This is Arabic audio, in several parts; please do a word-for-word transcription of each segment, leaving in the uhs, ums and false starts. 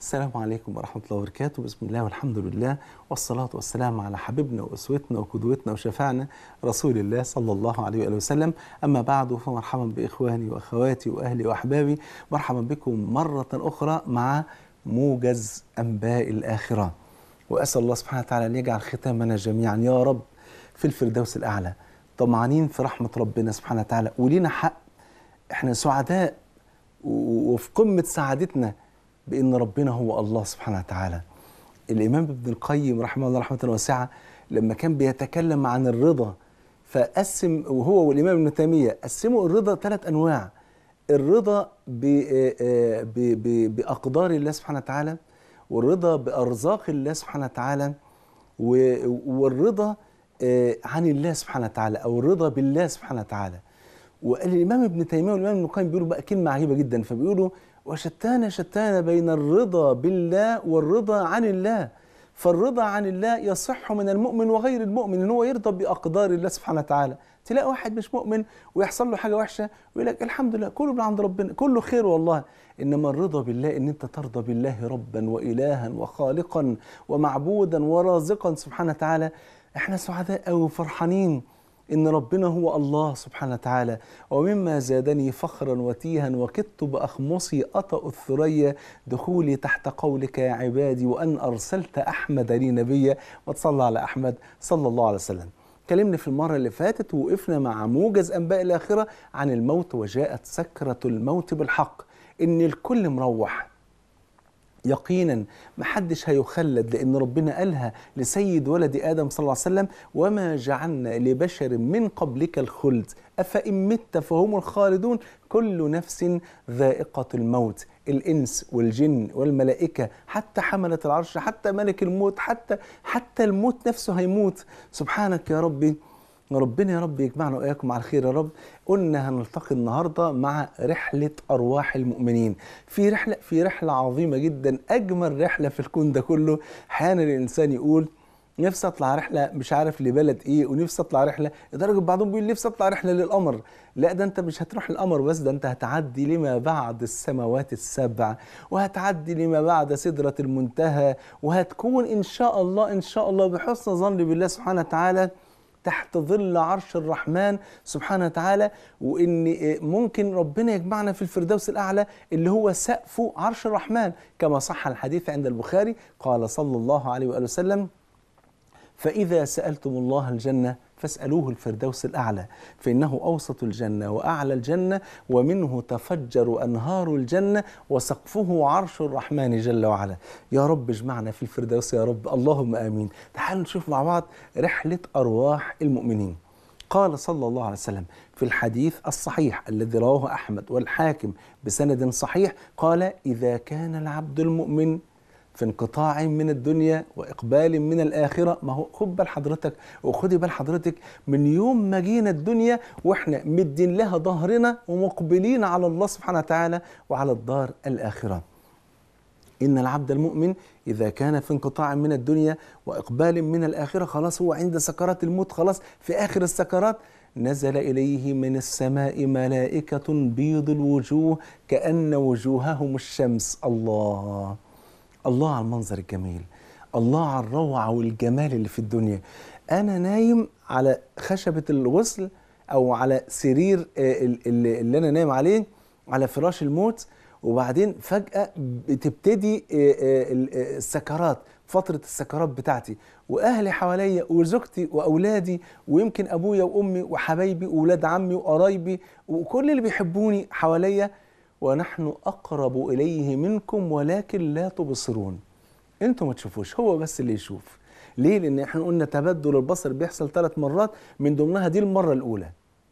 السلام عليكم ورحمة الله وبركاته. بسم الله والحمد لله والصلاة والسلام على حبيبنا وأسوتنا وقدوتنا وشفاعنا رسول الله صلى الله عليه وآله وسلم. أما بعد، فمرحبا بإخواني وأخواتي وأهلي وأحبابي، مرحبا بكم مرة أخرى مع موجز أنباء الآخرة، وأسأل الله سبحانه وتعالى أن يجعل ختامنا جميعا يا رب في الفردوس الأعلى، طمعانين في رحمة ربنا سبحانه وتعالى، ولينا حق، احنا سعداء وفي قمة سعادتنا بأن ربنا هو الله سبحانه وتعالى. الإمام ابن القيم رحمه الله رحمة واسعة لما كان بيتكلم عن الرضا فقسم، وهو والإمام ابن تيمية قسموا الرضا ثلاث أنواع: الرضا بأقدار الله سبحانه وتعالى، والرضا بأرزاق الله سبحانه وتعالى، والرضا عن الله سبحانه وتعالى أو الرضا بالله سبحانه وتعالى. والإمام ابن تيمية والإمام ابن القيم بيقولوا بقى كلمة عجيبة جدا، فبيقولوا: وشتان شتان بين الرضا بالله والرضا عن الله. فالرضا عن الله يصح من المؤمن وغير المؤمن، ان هو يرضى بأقدار الله سبحانه وتعالى. تلاقي واحد مش مؤمن ويحصل له حاجة وحشة ويقول لك الحمد لله كله من عند ربنا، كله خير والله. إنما الرضا بالله إن أنت ترضى بالله ربا وإلها وخالقا ومعبودا ورازقا سبحانه وتعالى. احنا سعداء قوي وفرحانين إن ربنا هو الله سبحانه وتعالى. ومما زادني فخرا وتيها وكدت بأخمصي أطأ الثريا دخولي تحت قولك يا عبادي وأن أرسلت أحمد لي نبيا. وتصلى على أحمد صلى الله عليه وسلم. كلمنا في المرة اللي فاتت ووقفنا مع موجز أنباء الآخرة عن الموت، وجاءت سكرة الموت بالحق، إن الكل مروح يقينا، محدش هيخلد، لأن ربنا قالها لسيد ولد آدم صلى الله عليه وسلم: وما جعلنا لبشر من قبلك الخلد أفإن مت فهم الخالدون كل نفس ذائقة الموت. الإنس والجن والملائكة، حتى حملة العرش، حتى ملك الموت، حتى حتى الموت نفسه هيموت. سبحانك يا ربي، ربنا يا رب يجمعنا وإياكم على الخير يا رب. قلنا هنلتقي النهاردة مع رحلة أرواح المؤمنين، في رحلة في رحلة عظيمة جدا، أجمل رحلة في الكون ده كله. أحيانا الإنسان يقول نفسي أطلع رحلة مش عارف لبلد إيه، ونفسي أطلع رحلة، لدرجة بعضهم بيقول نفسي أطلع رحلة للقمر. لا، ده أنت مش هتروح القمر بس، ده أنت هتعدي لما بعد السماوات السبع، وهتعدي لما بعد سدرة المنتهى، وهتكون إن شاء الله إن شاء الله بحسن ظن بالله سبحانه وتعالى تحت ظل عرش الرحمن سبحانه وتعالى. وإن ممكن ربنا يجمعنا في الفردوس الأعلى اللي هو سقف عرش الرحمن، كما صح الحديث عند البخاري، قال صلى الله عليه وآله وسلم: فإذا سألتم الله الجنة فاسألوه الفردوس الأعلى، فإنه أوسط الجنة وأعلى الجنة ومنه تفجر أنهار الجنة وسقفه عرش الرحمن جل وعلا. يا رب اجمعنا في الفردوس يا رب، اللهم آمين. تعالوا نشوف مع بعض رحلة أرواح المؤمنين. قال صلى الله عليه وسلم في الحديث الصحيح الذي رواه أحمد والحاكم بسند صحيح، قال: إذا كان العبد المؤمن في انقطاع من الدنيا وإقبال من الآخرة. ما هو خد بال حضرتك وخدي بال حضرتك، من يوم ما جينا الدنيا وإحنا مدين لها ظهرنا ومقبلين على الله سبحانه وتعالى وعلى الدار الآخرة. إن العبد المؤمن إذا كان في انقطاع من الدنيا وإقبال من الآخرة، خلاص هو عند سكرات الموت، خلاص في آخر السكرات، نزل إليه من السماء ملائكة بيض الوجوه كأن وجوههم الشمس. الله الله على المنظر الجميل، الله على الروعة والجمال اللي في الدنيا. أنا نايم على خشبة الغسل أو على سرير اللي أنا نايم عليه على فراش الموت، وبعدين فجأة بتبتدي السكرات، فترة السكرات بتاعتي، وأهلي حواليا وزوجتي وأولادي ويمكن أبويا وأمي وحبايبي وولاد عمي وقرايبي وكل اللي بيحبوني حواليا، ونحن أقرب إليه منكم ولكن لا تبصرون. أنتم ما تشوفوش، هو بس اللي يشوف. ليه؟ لأن احنا قلنا تبدل البصر بيحصل ثلاث مرات، من ضمنها دي المرة الأولى.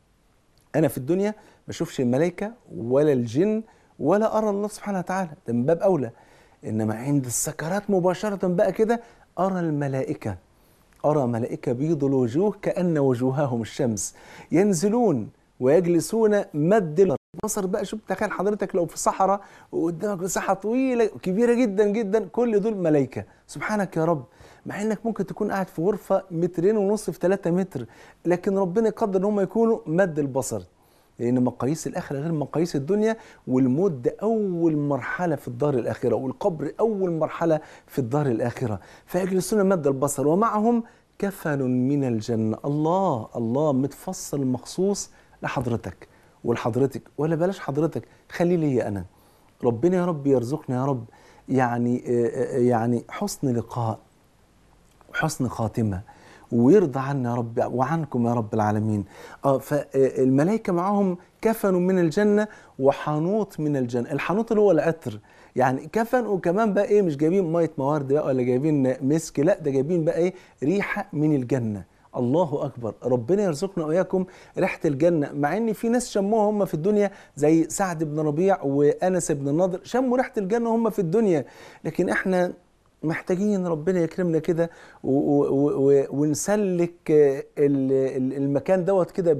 أنا في الدنيا ما أشوفش الملائكة ولا الجن ولا أرى الله سبحانه وتعالى، ده من باب أولى. إنما عند السكرات مباشرة بقى كده أرى الملائكة، أرى ملائكة بيض الوجوه كأن وجوههم الشمس، ينزلون ويجلسون مد البصر. بقى شوف، تخيل حضرتك لو في صحراء وقدامك مساحة طويلة كبيرة جدا جدا، كل دول ملائكة. سبحانك يا رب، مع انك ممكن تكون قاعد في غرفة مترين ونص في ثلاثة متر، لكن ربنا يقدر ان هم يكونوا مد البصر. لأن مقاييس الآخرة غير مقاييس الدنيا، والموت ده أول مرحلة في الدار الآخرة، والقبر أول مرحلة في الدار الآخرة. فيجلسون مد البصر ومعهم كفن من الجنة. الله الله متفصل مخصوص لحضرتك ولحضرتك، ولا بلاش حضرتك، خلي لي أنا. ربنا يا رب يرزقنا يا رب يعني يعني حسن لقاء وحسن خاتمة، ويرضى عنا يا رب وعنكم يا رب العالمين. اه فالملائكة معهم كفن من الجنة وحنوط من الجنة. الحنوط اللي هو العطر، يعني كفن وكمان بقى ايه، مش جايبين مية موارد بقى ولا جايبين مسك، لا ده جايبين بقى ايه، ريحة من الجنة. الله اكبر، ربنا يرزقنا واياكم ريحه الجنه. مع ان في ناس شموها هم في الدنيا زي سعد بن ربيع وانس بن النضر، شموا ريحه الجنه هم في الدنيا، لكن احنا محتاجين ربنا يكرمنا كده ونسلك المكان دوت كده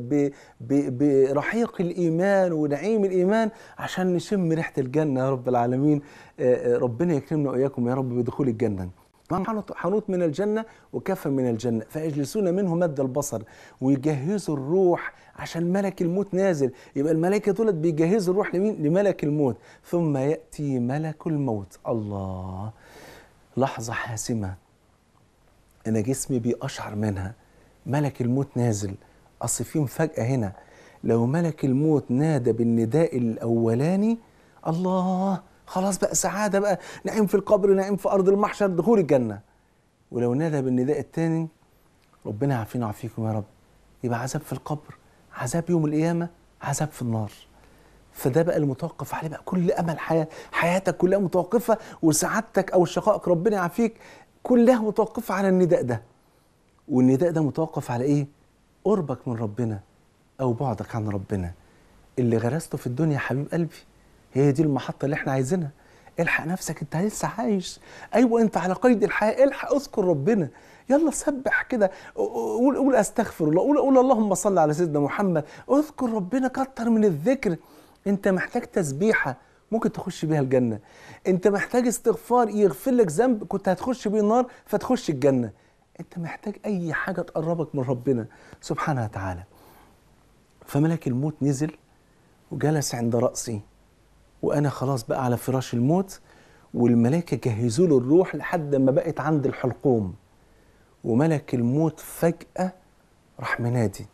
برحيق الايمان ونعيم الايمان عشان نشم ريحه الجنه يا رب العالمين. ربنا يكرمنا واياكم يا رب بدخول الجنه. حنوط من الجنة وكفن من الجنة، فيجلسون منه مد البصر ويجهزوا الروح عشان ملك الموت نازل. يبقى الملائكة دولت بيجهزوا الروح لمين؟ لملك الموت. ثم يأتي ملك الموت. الله، لحظة حاسمة أنا جسمي بيقشعر منها. ملك الموت نازل. أصل في مفاجأة هنا، لو ملك الموت نادى بالنداء الأولاني الله، خلاص بقى سعادة بقى، نعيم في القبر، نعيم في أرض المحشر، دخول الجنة. ولو نادى بالنداء الثاني، ربنا يعافينا ويعافيكم يا رب، يبقى عذاب في القبر، عذاب يوم القيامة، عذاب في النار. فده بقى المتوقف عليه بقى كل أمل حياة حياتك كلها متوقفة، وسعادتك أو شقائك ربنا يعافيك كلها متوقفة على النداء ده. والنداء ده متوقف على إيه؟ قربك من ربنا أو بعدك عن ربنا. اللي غرسته في الدنيا يا حبيب قلبي، هي دي المحطة اللي احنا عايزينها. الحق نفسك، انت لسه عايش، ايوه انت على قيد الحياة، الحق اذكر ربنا، يلا سبح كده، قول قول استغفر الله، قول قول اللهم صل على سيدنا محمد، اذكر ربنا، كتر من الذكر. انت محتاج تسبيحة ممكن تخش بيها الجنة، انت محتاج استغفار يغفر لك ذنب كنت هتخش بيه النار فتخش الجنة، انت محتاج اي حاجة تقربك من ربنا سبحانه وتعالى. فملك الموت نزل وجلس عند رأسي، وأنا خلاص بقى على فراش الموت، والملائكة جهزوا له الروح لحد ما بقت عند الحلقوم. وملك الموت فجأة راح منادي: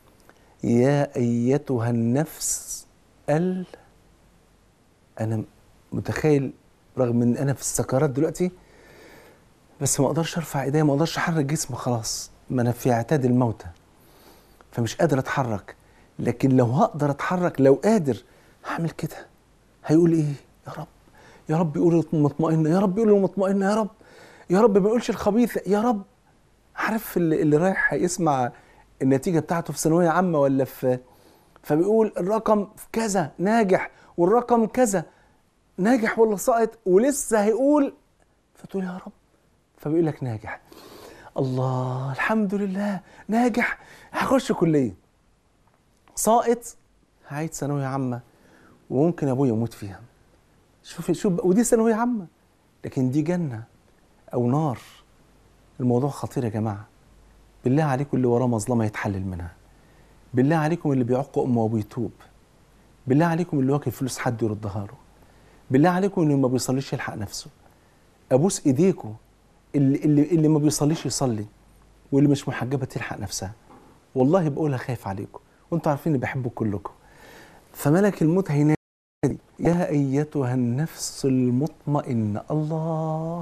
يا أيتها النفس ال أنا متخيل رغم إن أنا في السكرات دلوقتي، بس ما أقدرش أرفع إيديا، ما أقدرش أحرك جسمي، خلاص ما أنا في اعتاد الموتى، فمش قادر أتحرك. لكن لو هقدر أتحرك، لو قادر هعمل كده. هيقول ايه؟ يا رب يا رب يقول المطمئنة، يا رب يقول المطمئنة، يا رب يا رب ما يقولش الخبيثة، يا رب. عارف اللي, اللي رايح يسمع النتيجة بتاعته في ثانوية عامة ولا في، فبيقول الرقم كذا ناجح والرقم كذا ناجح ولا ساقط، ولسه هيقول، فتقول يا رب، فبيقول لك ناجح. الله، الحمد لله، ناجح هخش كلية، ساقط هعيد ثانوية عامة وممكن ابويا يموت فيها. شوف شوف، ودي ثانويه عامه، لكن دي جنه او نار. الموضوع خطير يا جماعه. بالله عليكم اللي وراه مظلمه يتحلل منها، بالله عليكم اللي بيعق امه وبيتوب، بالله عليكم اللي واكل فلوس حد يردها له، بالله عليكم اللي ما بيصليش يلحق نفسه. ابوس ايديكم اللي اللي اللي ما بيصليش يصلي، واللي مش محجبه تلحق نفسها. والله بقولها خايف عليكم، وانتوا عارفين اني بحبكم كلكم. فملك الموت هينادي: يا أيتها النفس المطمئنة، الله،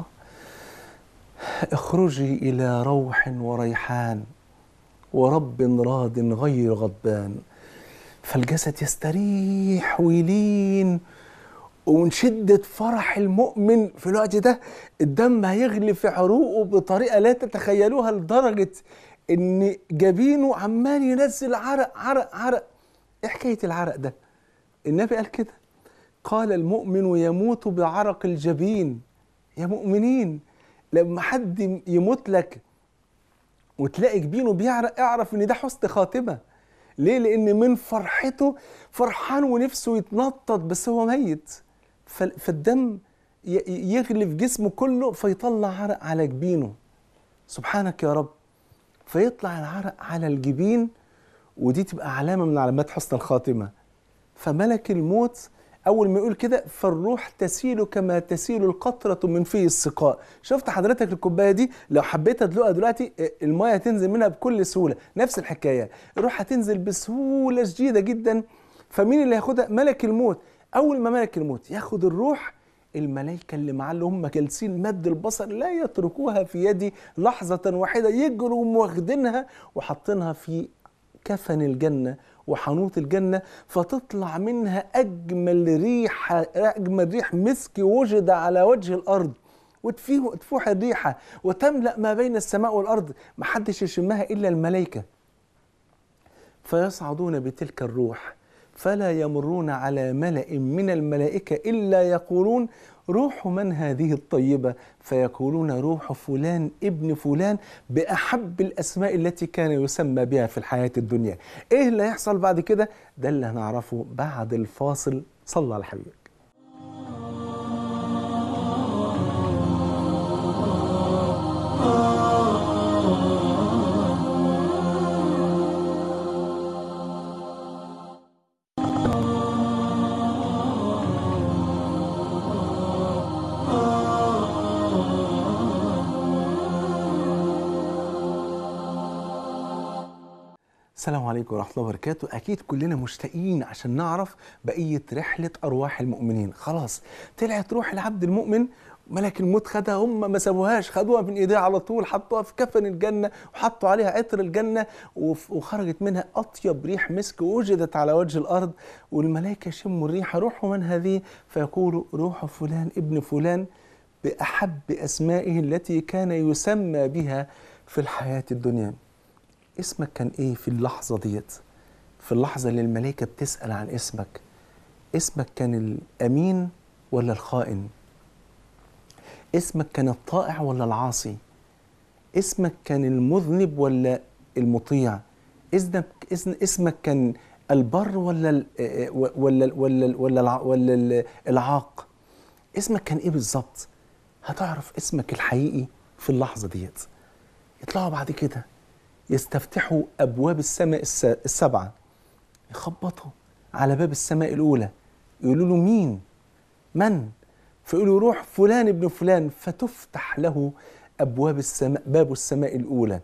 اخرجي إلى روح وريحان ورب راض غير غضبان. فالجسد يستريح ويلين، ومن شدة فرح المؤمن في الوقت ده الدم هيغلي في عروقه بطريقة لا تتخيلوها، لدرجة إن جبينه عمال ينزل عرق عرق عرق. إيه حكاية العرق ده؟ النبي قال كده، قال المؤمن يموت بعرق الجبين. يا مؤمنين، لما حد يموت لك وتلاقي جبينه بيعرق، اعرف ان ده حسن خاتمة. ليه؟ لان من فرحته فرحان ونفسه يتنطط بس هو ميت، فالدم يغلي في جسمه كله فيطلع عرق على جبينه. سبحانك يا رب. فيطلع العرق على الجبين ودي تبقى علامة من علامات حسن الخاتمة. فملك الموت أول ما يقول كده فالروح تسيل كما تسيل القطرة من في السقاء. شفت حضرتك الكوباية دي لو حبيت أدلقها دلوقتي المية هتنزل منها بكل سهولة، نفس الحكاية الروح هتنزل بسهولة شديدة جدا. فمين اللي هياخدها؟ ملك الموت. أول ما ملك الموت ياخد الروح، الملائكة اللي معاه اللي هم جالسين مد البصر لا يتركوها في يدي لحظة واحدة، يجروا واخدينها وحاطينها في كفن الجنة وحنوط الجنة، فتطلع منها أجمل ريحة، أجمل ريح مسك وجد على وجه الأرض، وتفيه تفوح الريحة وتملأ ما بين السماء والأرض، محدش يشمها إلا الملائكة. فيصعدون بتلك الروح فلا يمرون على ملأ من الملائكة إلا يقولون روح من هذه الطيبة، فيقولون روح فلان ابن فلان بأحب الأسماء التي كان يسمى بها في الحياة الدنيا. إيه اللي هيحصل بعد كده؟ ده اللي هنعرفه بعد الفاصل. صلى على حبيبك. السلام عليكم ورحمة الله وبركاته. أكيد كلنا مشتاقين عشان نعرف بقية رحلة أرواح المؤمنين. خلاص طلعت روح العبد المؤمن، ملك الموت خدها، هم ما سابوهاش، خدوها من إيديه على طول، حطوها في كفن الجنة وحطوا عليها عطر الجنة، وخرجت منها أطيب ريح مسك وجدت على وجه الأرض، والملائكة يشموا الريحة. روح من هذه؟ فيقولوا روح فلان ابن فلان بأحب أسمائه التي كان يسمى بها في الحياة الدنيا. اسمك كان ايه في اللحظة ديت؟ في اللحظة اللي الملائكة بتسأل عن اسمك، اسمك كان الأمين ولا الخائن؟ اسمك كان الطائع ولا العاصي؟ اسمك كان المذنب ولا المطيع؟ اسمك اسمك كان البر ولا ولا ولا ولا ولا العاق؟ اسمك كان ايه بالظبط؟ هتعرف اسمك الحقيقي في اللحظة ديت. يطلعوا بعد كده يستفتحوا أبواب السماء السبعة، يخبطوا على باب السماء الأولى، يقولوا له مين؟ من؟ فيقولوا روح فلان ابن فلان، فتفتح له أبواب السماء، باب السماء الأولى،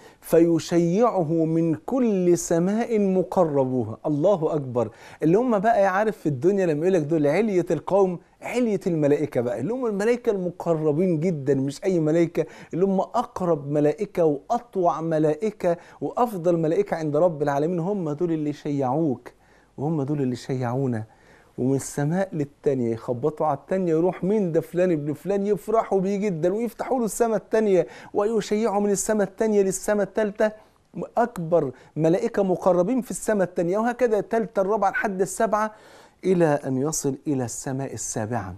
فيشيعه من كل سماء مقربوها. الله أكبر. اللي هم بقى يعرف في الدنيا لما يقول لك دول علية القوم، علية الملائكة بقى، اللي هم الملائكة المقربين جدا، مش أي ملائكة، اللي هم أقرب ملائكة وأطوع ملائكة وأفضل ملائكة عند رب العالمين. هم دول اللي يشيعوك وهم دول اللي يشيعونا. ومن السماء للتانية يخبطوا على التانية، يروح مين ده؟ فلان ابن فلان، يفرحوا بيه جدا ويفتحوا له السماء التانية ويشيعوا من السماء التانية للسماء التالتة، أكبر ملائكة مقربين في السماء التانية، وهكذا التالتة الرابعة لحد السبعة، إلى أن يصل إلى السماء السابعة.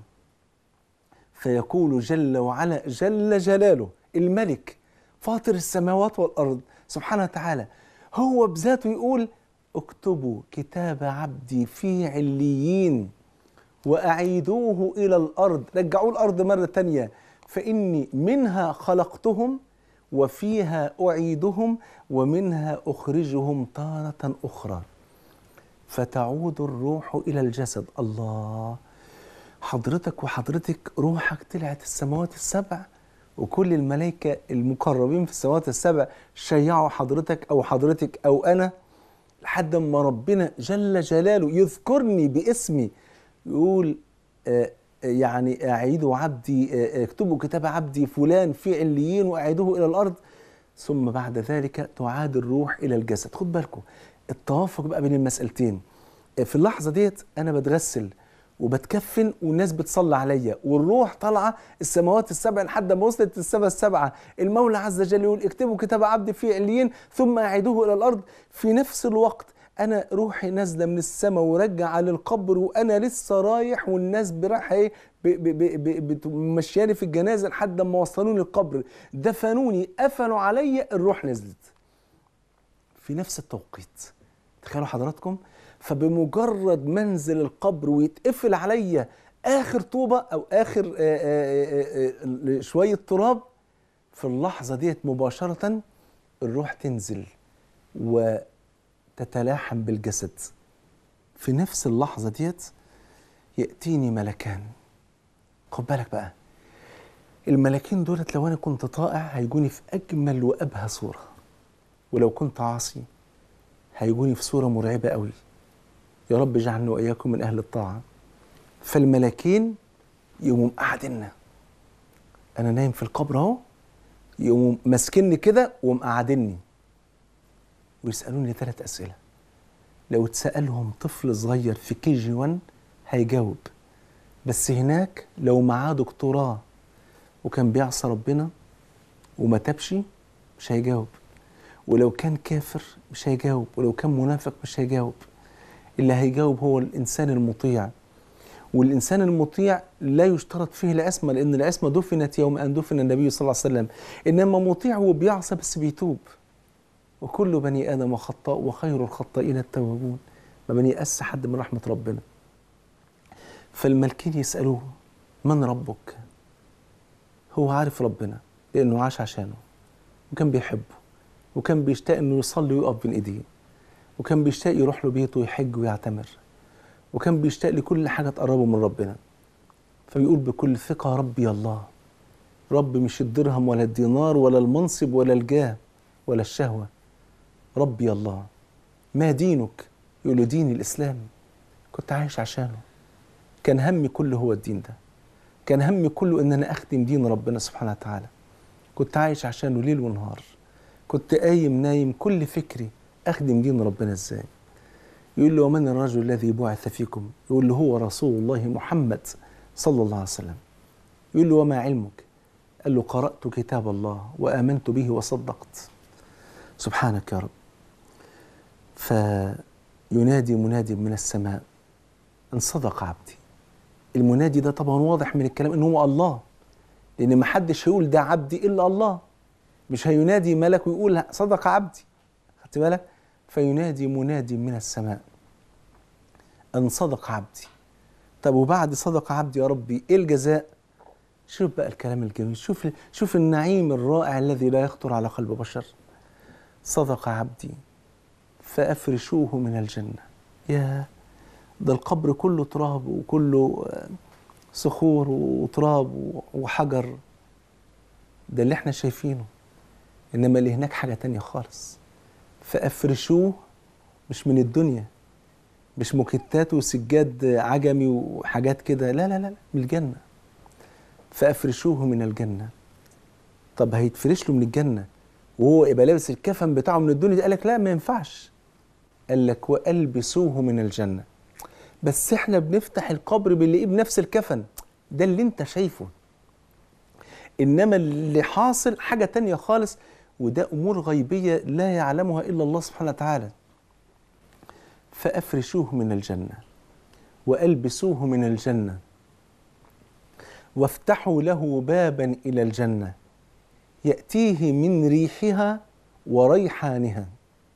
فيقول جل وعلا جل جلاله الملك فاطر السماوات والأرض سبحانه وتعالى، هو بذاته يقول اكتبوا كتاب عبدي في عليين وأعيدوه إلى الأرض، رجعوه الأرض مرة تانية، فإني منها خلقتهم وفيها أعيدهم ومنها أخرجهم تارة أخرى، فتعود الروح إلى الجسد. الله، حضرتك وحضرتك روحك طلعت السماوات السبع، وكل الملائكة المقربين في السماوات السبع شيعوا حضرتك أو حضرتك أو أنا، لحد ما ربنا جل جلاله يذكرني باسمي، يقول آه يعني أعيدوا عبدي، آه اكتبوا كتاب عبدي فلان في عليين وأعيدوه إلى الأرض، ثم بعد ذلك تعاد الروح إلى الجسد. خد بالكم التوافق بقى بين المسألتين. آه في اللحظة ديت أنا بتغسل وبتكفن والناس بتصلي عليا، والروح طالعه السماوات السبع لحد ما وصلت السماء السبعه، المولى عز وجل يقول اكتبوا كتاب عبدي في عليين ثم اعيدوه الى الارض. في نفس الوقت انا روحي نازله من السماء وراجعه للقبر، وانا لسه رايح والناس براحه ايه مشياني في الجنازه لحد ما وصلوني القبر، دفنوني، قفلوا عليا، الروح نزلت في نفس التوقيت. تخيلوا حضراتكم، فبمجرد منزل القبر ويتقفل عليا آخر طوبة أو آخر آآ آآ آآ شوية تراب، في اللحظة ديت مباشرة الروح تنزل تتلاحم بالجسد. في نفس اللحظة ديت يأتيني ملكان. خد بالك بقى، الملكين دولت لو أنا كنت طائع هيجوني في أجمل وأبهى صورة، ولو كنت عاصي هيجوني في صورة مرعبة قوي. يا رب اجعلنا وإياكم من أهل الطاعة. فالملكين يقوموا مقعديننا، أنا نايم في القبر أهو، يقوموا ماسكني كده ومقعديني ويسألوني ثلاث أسئلة. لو اتسألهم طفل صغير في كي جي واحد هيجاوب، بس هناك لو معاه دكتوراه وكان بيعصى ربنا وما تابش مش هيجاوب، ولو كان كافر مش هيجاوب، ولو كان منافق مش هيجاوب. اللي هيجاوب هو الإنسان المطيع، والإنسان المطيع لا يشترط فيه العصمة، لأن العصمة دفنت يوم أن دفن النبي صلى الله عليه وسلم. إنما مطيع وبيعصى بس بيتوب. وكل بني آدم خطاء وخير الخطائين التوابون. ما بنيأس حد من رحمة ربنا. فالملكين يسألوه من ربك؟ هو عارف ربنا لأنه عاش عشانه، وكان بيحبه، وكان بيشتاق أنه يصلي ويقف بين إيديه، وكان بيشتاق يروح له بيته ويحج ويعتمر، وكان بيشتاق لكل حاجة تقربه من ربنا. فبيقول بكل ثقة ربي الله. رب مش الدرهم ولا الدينار ولا المنصب ولا الجاه ولا الشهوة، ربي الله. ما دينك؟ يقول له دين الإسلام، كنت عايش عشانه، كان همي كله هو الدين ده، كان همي كله إن أنا أخدم دين ربنا سبحانه وتعالى، كنت عايش عشانه ليل ونهار، كنت قايم نايم كل فكري أخدم دين ربنا إزاي. يقول له ومن الرجل الذي بعث فيكم؟ يقول له هو رسول الله محمد صلى الله عليه وسلم. يقول له وما علمك؟ قال له قرأت كتاب الله وآمنت به وصدقت. سبحانك يا رب. فينادي منادي من السماء أن صدق عبدي. المنادي ده طبعا واضح من الكلام إن هو الله، لأن ما حدش هيقول ده عبدي إلا الله. مش هينادي ملك ويقول صدق عبدي، خدت بالك؟ فينادي منادي من السماء أن صدق عبدي. طب وبعد صدق عبدي يا ربي إيه الجزاء؟ شوف بقى الكلام الجميل، شوف شوف النعيم الرائع الذي لا يخطر على قلب بشر. صدق عبدي فأفرشوه من الجنة. يا ده القبر كله تراب وكله صخور وتراب وحجر، ده اللي احنا شايفينه، إنما اللي هناك حاجة تانية خالص. فأفرشوه مش من الدنيا، مش موكيتات وسجاد عجمي وحاجات كده، لا لا لا، من الجنة. فأفرشوه من الجنة. طب هيتفرش له من الجنة وهو يبقى لابس الكفن بتاعه من الدنيا دي؟ قال لك لا ما ينفعش. قال لك وألبسوه من الجنة. بس احنا بنفتح القبر بنلاقيه بنفس الكفن، ده اللي انت شايفه، انما اللي حاصل حاجة تانية خالص، وده امور غيبية لا يعلمها الا الله سبحانه وتعالى. فأفرشوه من الجنة وألبسوه من الجنة وافتحوا له بابا إلى الجنة يأتيه من ريحها وريحانها.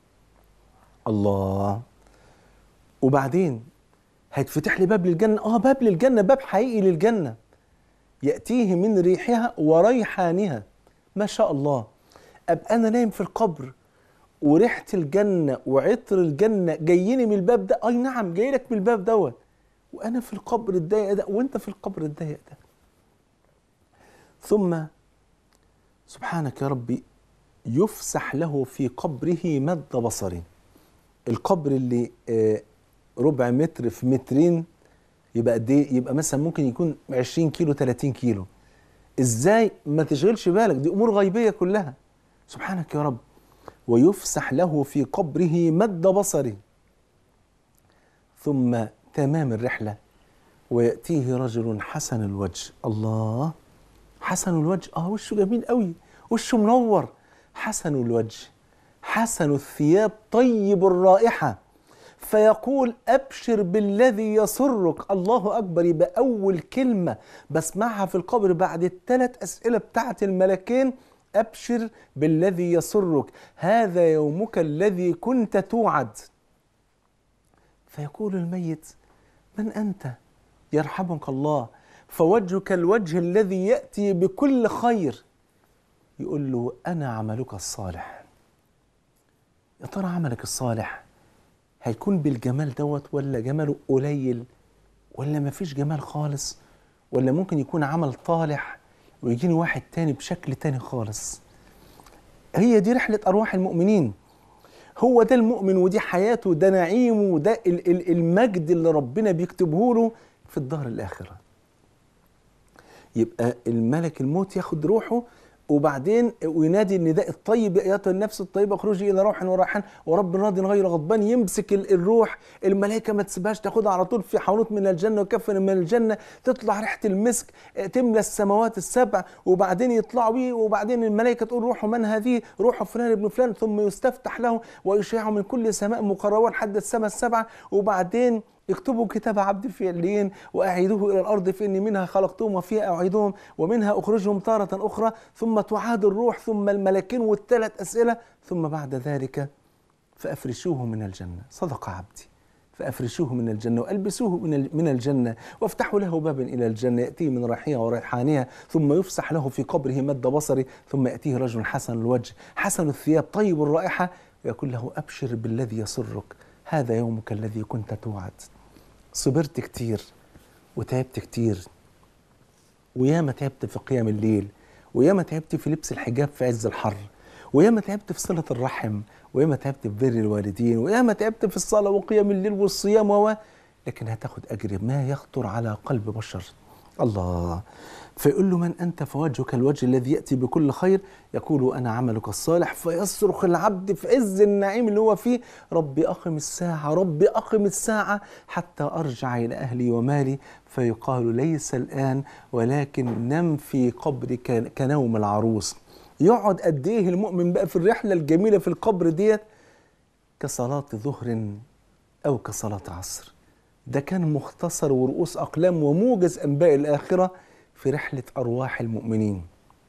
الله. وبعدين هيتفتح لي باب للجنة، اه باب للجنة، باب حقيقي للجنة. يأتيه من ريحها وريحانها. ما شاء الله. أبقى أنا نايم في القبر وريحة الجنة وعطر الجنة جاييني من الباب ده، أي نعم جاي لك من الباب دوت، وأنا في القبر الضيق ده وأنت في القبر الضيق ده. ثم سبحانك يا ربي يفسح له في قبره مد بصري. القبر اللي آه ربع متر في مترين يبقى قد ايه؟ يبقى مثلا ممكن يكون عشرين كيلو ثلاثين كيلو. ازاي؟ ما تشغلش بالك، دي امور غيبيه كلها. سبحانك يا رب. ويفسح له في قبره مد بصري. ثم تمام الرحله وياتيه رجل حسن الوجه. الله. حسن الوجه، اه وشه جميل قوي، وشه منور، حسن الوجه، حسن الثياب، طيب الرائحه. فيقول أبشر بالذي يسرك. الله أكبر. يبقى أول كلمة بسمعها في القبر بعد الثلاث أسئلة بتاعت الملكين، أبشر بالذي يسرك، هذا يومك الذي كنت توعد. فيقول الميت من أنت؟ يرحمك الله. فوجهك الوجه الذي يأتي بكل خير. يقول له أنا عملك الصالح. يا ترى عملك الصالح هيكون بالجمال دوت ولا جماله قليل ولا مفيش جمال خالص، ولا ممكن يكون عمل طالح ويجيني واحد تاني بشكل تاني خالص. هي دي رحلة أرواح المؤمنين، هو ده المؤمن ودي حياته، ده نعيمه، وده المجد اللي ربنا بيكتبه له في الدار الآخرة. يبقى الملك الموت ياخد روحه وبعدين وينادي النداء الطيب يا ايتها النفس الطيبه اخرجي الى روح وريحان ورب راض غير غضبان، يمسك الروح، الملائكه ما تسيبهاش، تاخدها على طول في حانوت من الجنه وكفن من الجنه، تطلع ريحه المسك تملى السماوات السبع، وبعدين يطلعوا بيه، وبعدين الملائكه تقول روحه من هذه؟ روح فلان ابن فلان، ثم يستفتح له ويشيعه من كل سماء مقربا حد السماء السبعه، وبعدين اكتبوا كتاب عبد في عليين واعيدوه الى الارض فاني منها خلقتهم وفيها اعيدهم ومنها اخرجهم تاره اخرى، ثم تعاد الروح، ثم الملكين والثلاث اسئله، ثم بعد ذلك فافرشوه من الجنه. صدق عبدي، فافرشوه من الجنه والبسوه من من الجنه وافتحوا له بابا الى الجنه ياتيه من ريحها وريحانها، ثم يفسح له في قبره مد بصره، ثم ياتيه رجل حسن الوجه حسن الثياب طيب الرائحه، ويقول له ابشر بالذي يسرك، هذا يومك الذي كنت توعد. صبرت كتير وتعبت كتير، وياما تعبت في قيام الليل، وياما تعبت في لبس الحجاب في عز الحر، وياما تعبت في صلة الرحم، وياما تعبت في بر الوالدين، وياما تعبت في الصلاة وقيام الليل والصيام و لكن هتاخد أجر ما يخطر على قلب بشر. الله. فيقول له من أنت؟ فوجهك الوجه الذي يأتي بكل خير، يقول أنا عملك الصالح، فيصرخ العبد في عز النعيم اللي هو فيه ربي أقم الساعة ربي أقم الساعة حتى أرجع إلى أهلي ومالي، فيقال ليس الآن ولكن نم في قبرك كنوم العروس. يقعد قد إيه المؤمن بقى في الرحلة الجميلة في القبر ديت؟ كصلاة ظهر أو كصلاة عصر. ده كان مختصر ورؤوس أقلام وموجز أنباء الآخرة في رحلة أرواح المؤمنين.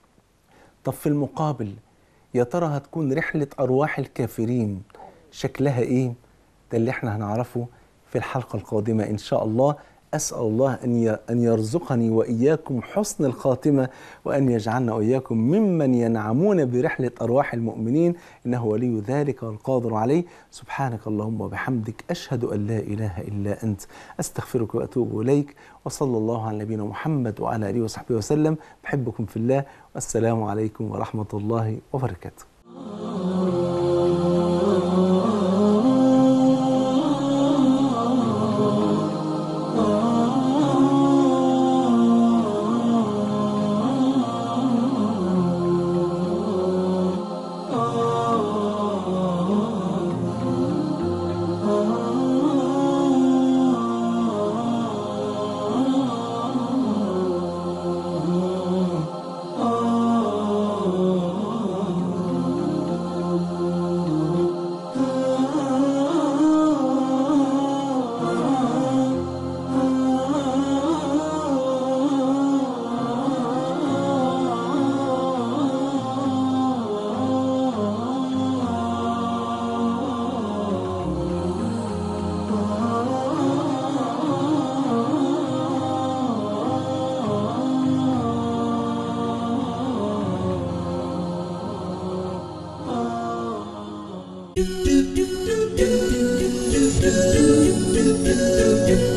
طب في المقابل يا ترى هتكون رحلة أرواح الكافرين شكلها إيه؟ ده اللي احنا هنعرفه في الحلقة القادمة إن شاء الله. أسأل الله أن يرزقني وإياكم حسن الخاتمة، وأن يجعلنا وإياكم ممن ينعمون برحلة أرواح المؤمنين، إنه ولي ذلك والقادر عليه. سبحانك اللهم وبحمدك، أشهد أن لا إله إلا أنت، أستغفرك وأتوب إليك، وصلى الله على نبينا محمد وعلى آله وصحبه وسلم. بحبكم في الله، والسلام عليكم ورحمة الله وبركاته. do do do do do do do do do do